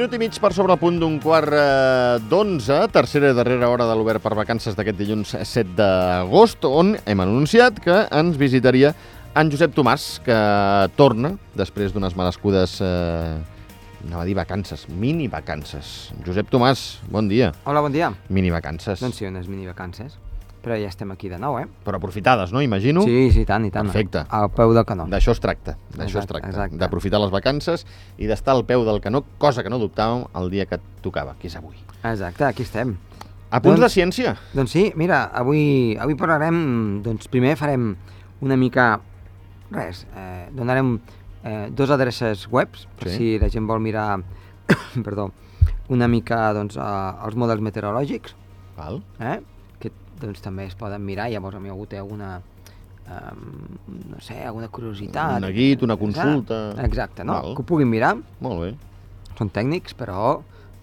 Minut i mig per sobre el punt d'un quart d'11, tercera i darrera hora de l'Obert per Vacances d'aquest dilluns 7 d'agost, on hem anunciat que ens visitaria en Josep Tomàs, que torna després d'unes merescudes, anava a dir vacances, mini-vacances. Josep Tomàs, bon dia. Hola, bon dia. Mini-vacances. Doncs sí, unes mini-vacances. Però ja estem aquí de nou, Però aprofitades, no? Imagino. Sí, sí, tant, i tant. Perfecte. Al peu del canó. D'això es tracta, d'aprofitar les vacances i d'estar al peu del canó, cosa que no dubtàvem el dia que et tocava, que és avui. Exacte, aquí estem. A punts de ciència. Doncs sí, mira, avui parlarem, doncs primer farem una mica, donarem dos adreces webs, per si la gent vol mirar, perdó, una mica, doncs, els models meteorològics. Val. Que doncs també es poden mirar, llavors a mi algú té alguna, no sé, alguna curiositat. Un neguit, una consulta. Exacte, no? Val. Que ho puguin mirar. Molt bé. Són tècnics, però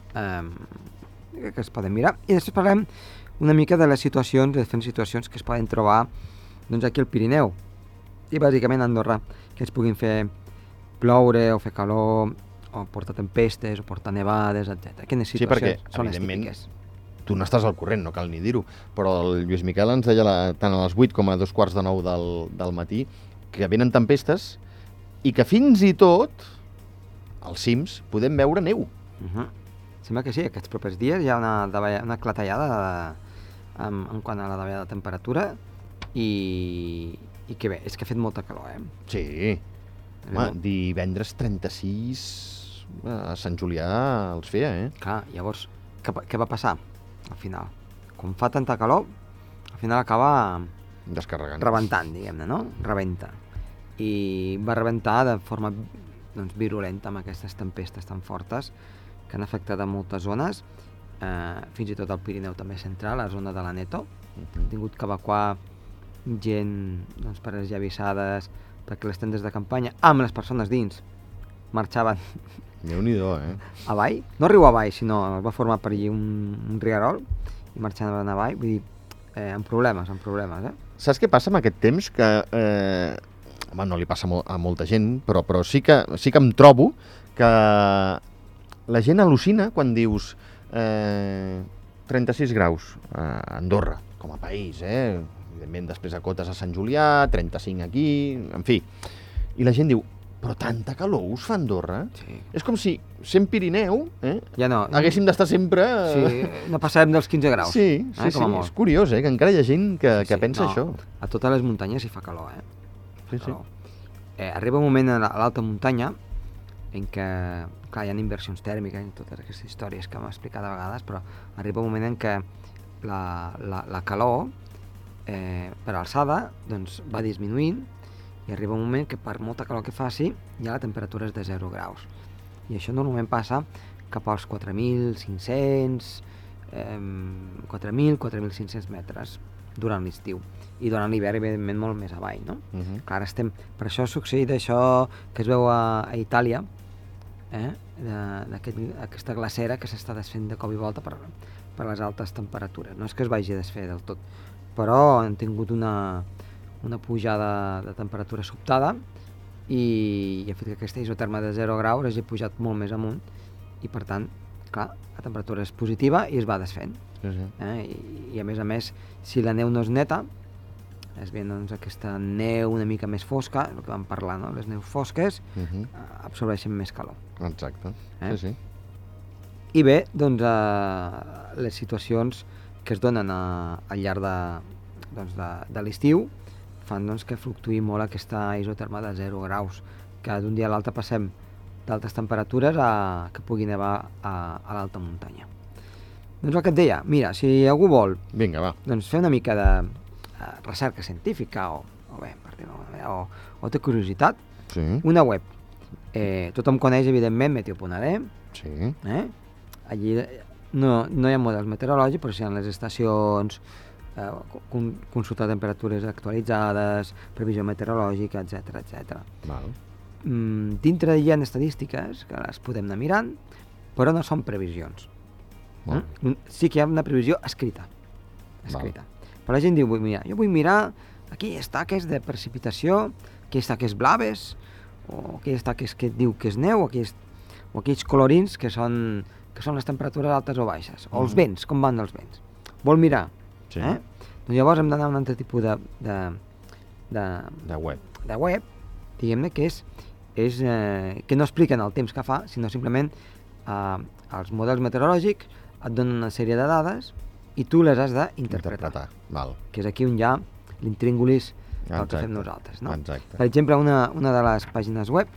que es poden mirar. I després parlem una mica de les situacions, de diferents situacions que es poden trobar doncs, aquí al Pirineu. I bàsicament a Andorra, que es puguin fer ploure o fer calor, o portar tempestes, o portar nevades, etc. Quines situacions són les típiques? Tu n'estàs al corrent, no cal ni dir-ho, però el Lluís Miquel ens deia tant a les 8 com a 2:45 del matí que venen tempestes i que fins i tot als cims podem veure neu. Sembla que sí, aquests propers dies hi ha una clatellada en quant a la davallada de temperatura i que bé, és que ha fet molta calor, Sí. Home, divendres 36 a Sant Julià els feia, Clar, llavors, què va passar? Al final, quan fa tanta calor, al final acaba descarregant, rebentant, diguem-ne, no? Rebenta. I va rebentar de forma virulenta amb aquestes tempestes tan fortes que han afectat a moltes zones, fins i tot al Pirineu també central, la zona de l'Aneto. Han tingut que evacuar gent per les llavissades, perquè les tendes de campanya, amb les persones dins, marxaven Déu-n'hi-do, avall, no riu avall, sinó va formar per allí un rierol i marxaven avall, vull dir, amb problemes, Saps què passa amb aquest temps? Que, home, no li passa a molta gent, però sí que em trobo que la gent al·lucina quan dius 36 graus a Andorra, com a país, evidentment després acotes a Sant Julià, 35 aquí, en fi, i la gent diu, però tanta calor us fa Andorra? Sí. És com si, sent Pirineu, ja no, haguéssim d'estar sempre... Sí, no passàvem dels 15 graus. Sí, és curiós, que encara hi ha gent que pensa això. A totes les muntanyes hi fa calor, Sí. Arriba un moment a l'alta muntanya en què, clar, hi ha inversions tèrmiques i totes aquestes històries que m'ha explicat a vegades, però arriba un moment en què la calor per alçada doncs, va disminuint i arriba un moment que per molta calor que faci ja la temperatura és de 0 graus. I això normalment passa cap als 4.500, 4.500 metres durant l'estiu. I durant l'hivern, evidentment, molt més avall, no? Clar, per això ha succeït això que es veu a Itàlia, d'aquesta glacera que s'està desfent de cop i volta per les altes temperatures. No és que es vagi a desfer del tot, però han tingut una pujada de temperatura sobtada i ha fet que aquesta isoterma de 0 graus hagi pujat molt més amunt i per tant, clar, la temperatura és positiva i es va desfent. I a més, si la neu no és neta, es ve aquesta neu una mica més fosca, el que vam parlar, no? Les neus fosques absorbeixen més calor. Exacte, sí. I bé, doncs, les situacions que es donen al llarg de l'estiu fan que fluctuï molt aquesta isoterma de 0 graus, que d'un dia a l'altre passem d'altes temperatures a que pugui nevar a l'alta muntanya. Doncs el que et deia, mira, si algú vol fer una mica de recerca científica o té curiositat, una web. Tothom coneix, evidentment, Meteo.re. Allí no hi ha models meteorològics, però si hi ha les estacions, consultar temperatures actualitzades, previsió meteorològica, etc. Dintre hi ha estadístiques que les podem anar mirant, però no són previsions. Sí que hi ha una previsió escrita. Però la gent diu, mira, jo vull mirar aquí està que és de precipitació, aquí està que és blaves, o aquí està que diu que és neu, aquí és... o aquells colorins que són les temperatures altes o baixes, o els vents, com van els vents. Vol mirar? Sí. Doncs llavors hem d'anar a un altre tipus de web. De web, diguem-ne, que que no expliquen el temps que fa, sinó simplement els models meteorològics et donen una sèrie de dades i tu les has d'interpretar. Val. Que és aquí on hi ha l'intríngulis del que fem nosaltres. No? Exacte. Per exemple, una de les pàgines web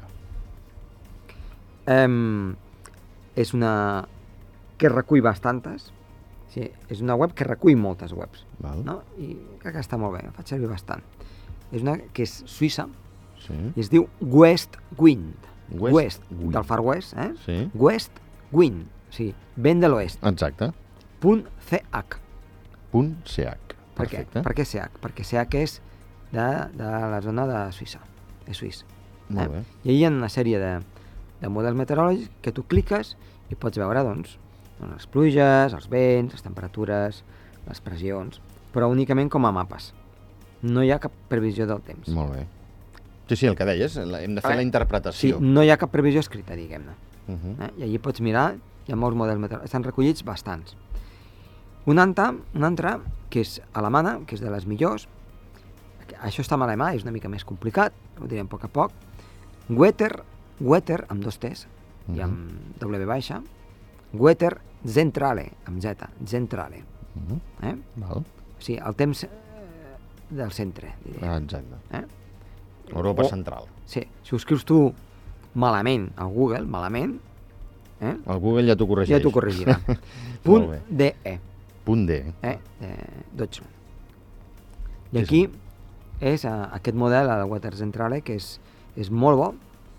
és una que recull bastantes. Sí, és una web que recull moltes webs. Val. No? I crec que està molt bé, la faig servir bastant. És una que és suïssa, sí. I es diu West Wind. West del Far West, Sí. West Wind, o sigui, vent de l'oest. Exacte. .ch. .ch. Per què? Per què CH? Perquè CH és de la zona de Suïssa. És suís. Molt bé. I allà hi ha una sèrie de models meteorològics que tu cliques i pots veure, doncs, les pluges, els vents, les temperatures, les pressions, però únicament com a mapes. No hi ha cap previsió del temps. Molt bé. Sí, el que deies, hem de fer la interpretació. Sí, no hi ha cap previsió escrita, diguem-ne. I allí pots mirar, hi ha molts models meteorològics, estan recollits bastants. Una altra, que és alemana, que és de les millors, això està en alemà, és una mica més complicat, ho direm a poc a poc. Wetter amb dos T's i amb W baixa, Wetter Zentrale, amb Z, Zentrale. Val. O sigui, el temps del centre, diria. Exacte. Europa central. Sí, si ho escrius tu malament al Google, malament, el Google ja t'ho corregeix. Ja t'ho corregirà. .de. Deutschland. I aquí és aquest model, el Wetter Zentrale, que és molt bo,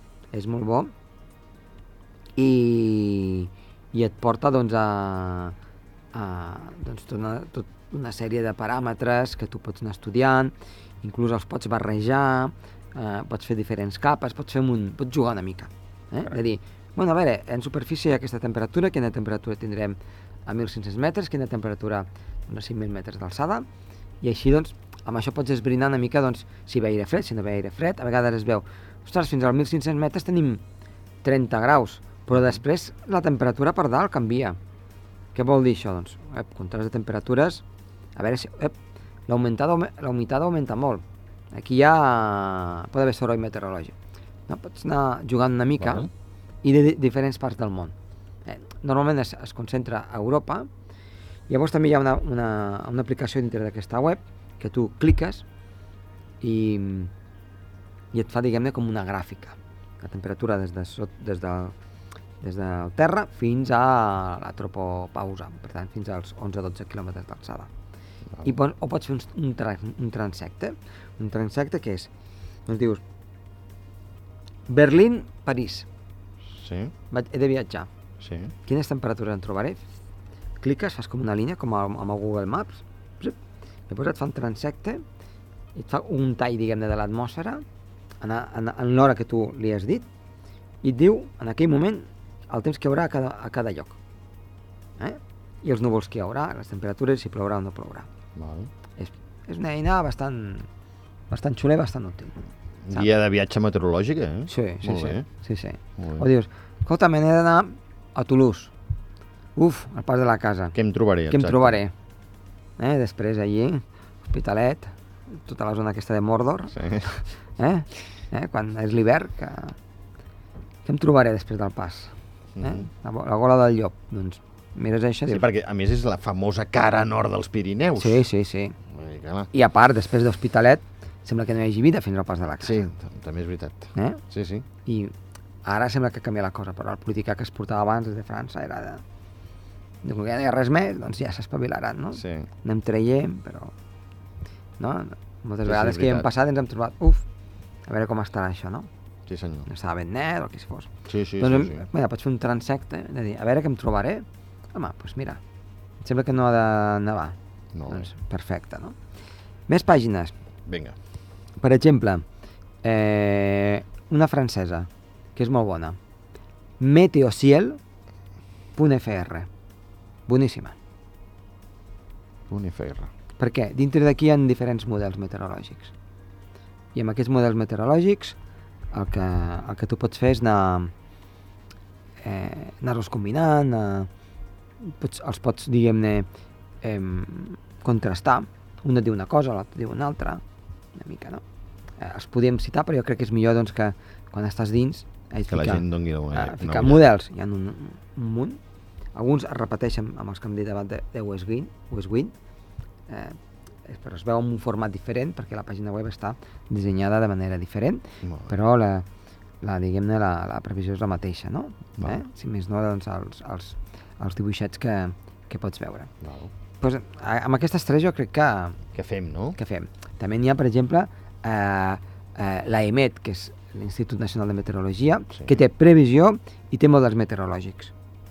i et porta doncs tot una sèrie de paràmetres que tu pots anar estudiant, inclús els pots barrejar, pots fer diferents capes, pots jugar una mica. De dir, bueno, a veure, en superfície hi ha aquesta temperatura, quina temperatura tindrem a 1.500 metres, quina temperatura a 5.000 metres d'alçada, i així, doncs, amb això pots esbrinar una mica, doncs, si ve aire fred, si no ve aire fred. A vegades es veu, ostres, fins als 1.500 metres tenim 30 graus, però després la temperatura per dalt canvia. Què vol dir això? Doncs, contrast de temperatures, a veure si... la humitat augmenta molt. Aquí ja pot haver soroll meteorològic. No? Pots anar jugant una mica i de diferents parts del món. Normalment es concentra a Europa. Llavors també hi ha una aplicació dintre d'aquesta web que tu cliques i et fa, diguem-ne, com una gràfica. La temperatura des del terra fins a la tropopausa, per tant, fins als 11-12 quilòmetres d'alçada. O pots fer un transecte. Un transecte que és, doncs dius, Berlín-París. Sí. He de viatjar. Sí. Quines temperatures en trobaré? Cliques, fas com una línia, com amb el Google Maps, llavors et fa un transecte, i et fa un tall, diguem-ne, de l'atmosfera en l'hora que tu li has dit, i et diu, en aquell moment, el temps que hi haurà a cada lloc. I els núvols que hi haurà, les temperatures, si plourà o no plourà. És una eina bastant xula i bastant útil. Guia de viatge meteorològica, Sí. O dius, escolta, me n'he d'anar a Toulouse. Al pas de la casa. Què em trobaré? Què em trobaré? Després, allí, Hospitalet, tota la zona aquesta de Mordor. Quan és l'hivern, què em trobaré després del pas? La gola del llop. Doncs mires això... Sí, perquè a més és la famosa cara nord dels Pirineus. Sí. I a part, després d'Hospitalet, sembla que no hi hagi vida fins al pas de la casa. Sí, també és veritat. Sí. I ara sembla que canvia la cosa, però el política que es portava abans des de França era de... Com que ja no hi ha res més, doncs ja s'espavilaran, no? Sí. Anem traient, però... No? Moltes vegades que hi hem passat ens hem trobat... A veure com estarà això, no? Sí, senyor. No estava ben net o el que si fos. Sí. Doncs, mira, pots fer un transecte, de dir, a veure què em trobaré. Home, doncs mira, em sembla que no ha de nevar. Doncs perfecte, no? Més pàgines. Vinga. Per exemple, una francesa, que és molt bona. Meteociel.fr. Boníssima. .fr. Per què? Dintre d'aquí hi ha diferents models meteorològics. I amb aquests models meteorològics el que tu pots fer és anar anar-los combinant, els pots, diguem-ne, contrastar. Un et diu una cosa, l'altre diu una altra, una mica, no? Els podem citar, però jo crec que és millor doncs, que quan estàs dins que la gent doni ficar models. Hi ha un munt. Alguns es repeteixen amb els que hem dit abans de Westwind, però es veu en un format diferent perquè la pàgina web està dissenyada de manera diferent, però diguem-ne, la previsió és la mateixa, no? Si més no, doncs els dibuixets que pots veure. Pues, amb aquestes tres jo crec que... Què fem, no? Què fem. També n'hi ha, per exemple, l'EMET, que és l'Institut Nacional de Meteorologia, que té previsió i té models meteorològics.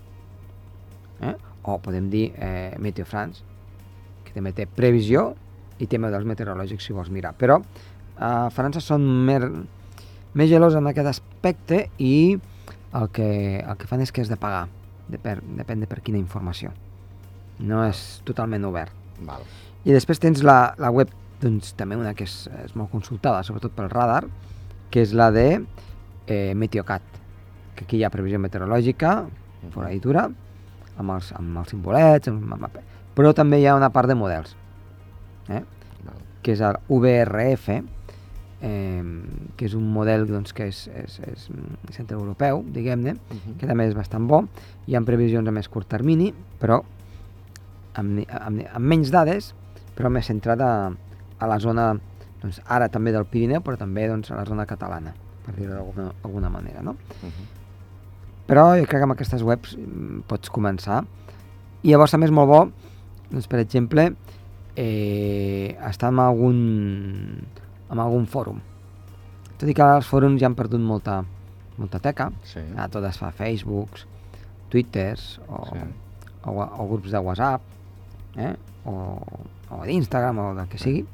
O podem dir Meteo France, que també té previsió i té models meteorològics, si vols mirar. Però a França són més gelosos en aquest aspecte i el que fan és que has de pagar, depèn de per quina informació. No és totalment obert. I després tens la web, doncs també una que és molt consultada, sobretot pel radar, que és la de Meteocat, que aquí hi ha previsió meteorològica, fora i dura, amb els simbolets, però també hi ha una part de models, que és el VRF, que és un model doncs, que és centreeuropeu, diguem-ne, que també és bastant bo. Hi ha previsions a més curt termini, però amb menys dades, però més centrada a la zona, doncs, ara també del Pirineu, però també doncs, a la zona catalana, per dir-ho d'alguna manera, no? Però jo crec que amb aquestes webs pots començar. I llavors també és molt bo, doncs, per exemple, estar en algun fòrum. Tot i que els fòrums ja han perdut molta teca, tot es fa a Facebooks, Twitters o grups de WhatsApp, o d'Instagram o del que sigui.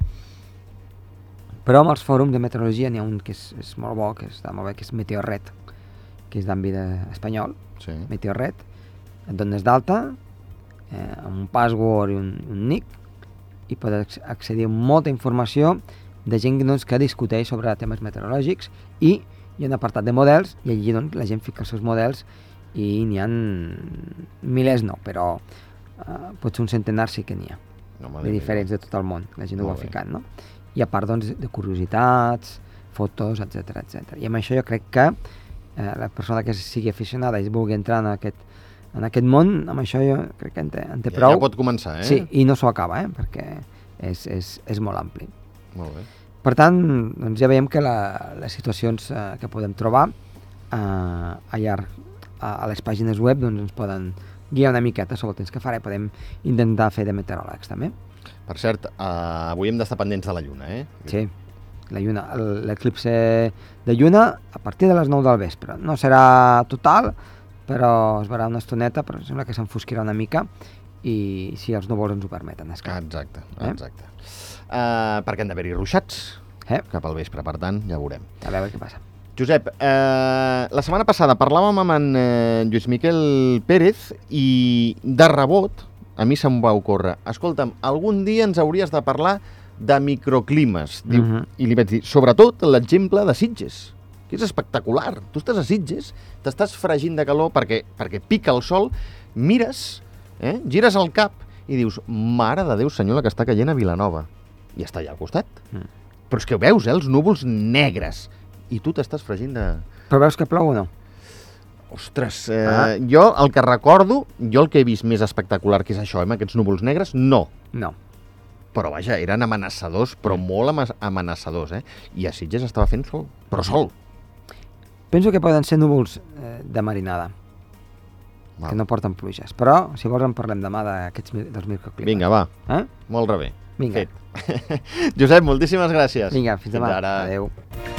Però amb els fòrums de meteorologia n'hi ha un que és molt bo, que està molt bé, que és Meteorred, que és d'àmbit espanyol, Meteorred. Et dones d'alta amb un password i un nick i pots accedir a molta informació de gent que discuteix sobre temes meteorològics, i hi ha un apartat de models i allí doncs, la gent fica els seus models i n'hi ha milers, no, però potser un centenar sí que n'hi ha, de diferents de tot el món, la gent ho va ficant, no? I a part doncs, de curiositats, fotos, etc. I amb això jo crec que la persona que sigui aficionada i vulgui entrar en aquest món, amb això jo crec que en té prou. Ja pot començar, Sí, i no s'ho acaba, perquè és molt ampli. Molt bé. Per tant, doncs ja veiem que les situacions que podem trobar allà a les pàgines web doncs ens poden guiar una miqueta sobre el temps que farà i podem intentar fer de meteoròlegs també. Per cert, avui hem d'estar pendents de la lluna, Sí, la lluna, l'eclipse de lluna a partir de les 9 del vespre. No serà total, però es veurà una estoneta, però sembla que s'enfosquirà una mica i si els núvols ens ho permeten. Exacte. Perquè han d'haver-hi ruixats cap al vespre, per tant, ja veurem. A veure què passa. Josep, la setmana passada parlàvem amb en Lluís Miquel Pérez i de rebot a mi se'm va ocórrer, escolta'm, algun dia ens hauries de parlar de microclimes. I li vaig dir, sobretot l'exemple de Sitges, que és espectacular. Tu estàs a Sitges, t'estàs fregint de calor perquè pica el sol, mires, gires el cap i dius, mare de Déu senyor, la que està caient a Vilanova. I està allà al costat. Però és que ho veus, els núvols negres. I tu t'estàs fregint de... Però veus que plou o no? Ostres, jo el que recordo, jo el que he vist més espectacular que és això, amb aquests núvols negres, no. Però vaja, eren amenaçadors, però molt amenaçadors, I a Sitges estava fent sol, però sol. Penso que poden ser núvols de marinada, que no porten pluges. Però, si vols, en parlem demà dels microclimes. Vinga, va. Molt rebé. Vinga. Fet. Josep, moltíssimes gràcies. Vinga, fins demà. Fins ara. Adéu.